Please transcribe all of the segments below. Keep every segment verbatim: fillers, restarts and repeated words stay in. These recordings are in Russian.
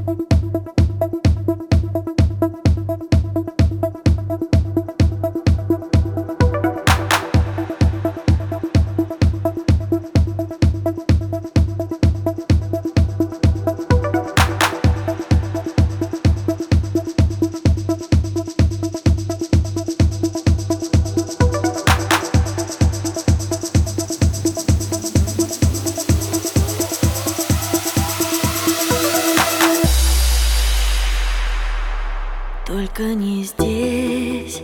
Только не здесь,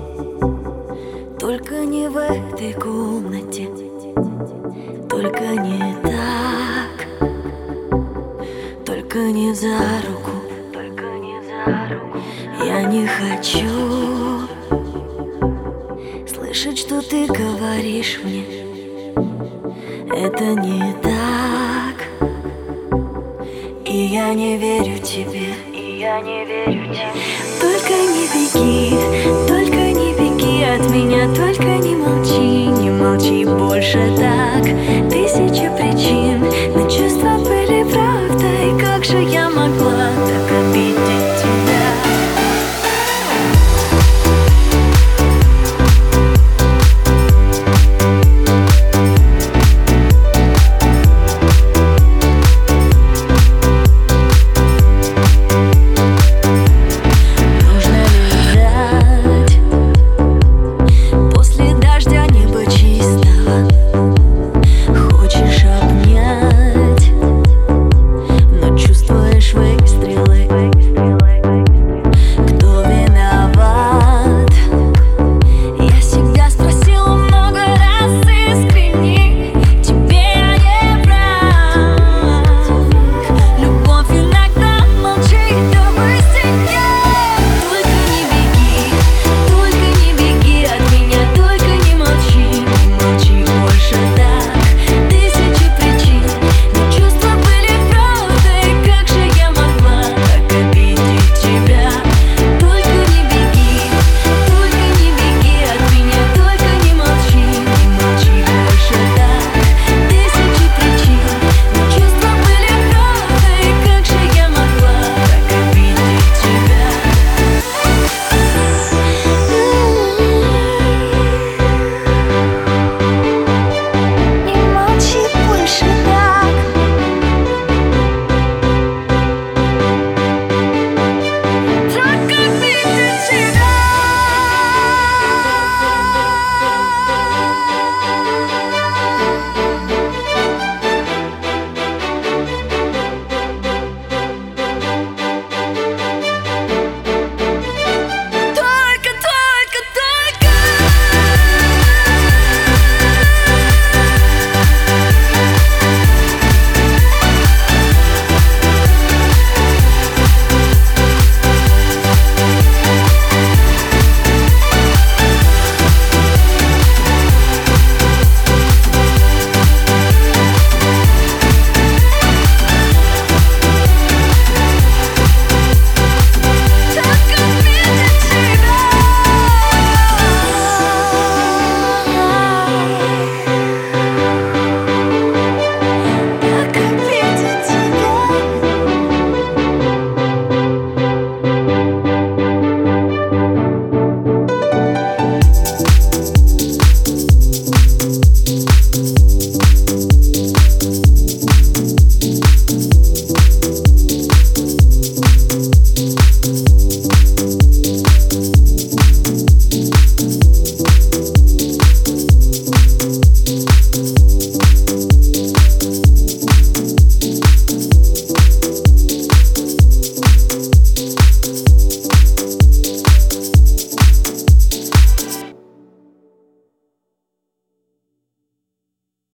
только не в этой комнате, только не так, только не за руку, только не за руку. Я не хочу слышать, что ты говоришь мне. Это не так, и я не верю тебе, и я не верю тебе. Только не беги, только не беги от меня, только не молчи, не молчи больше так. Тысяча причин, но чувства были правдой.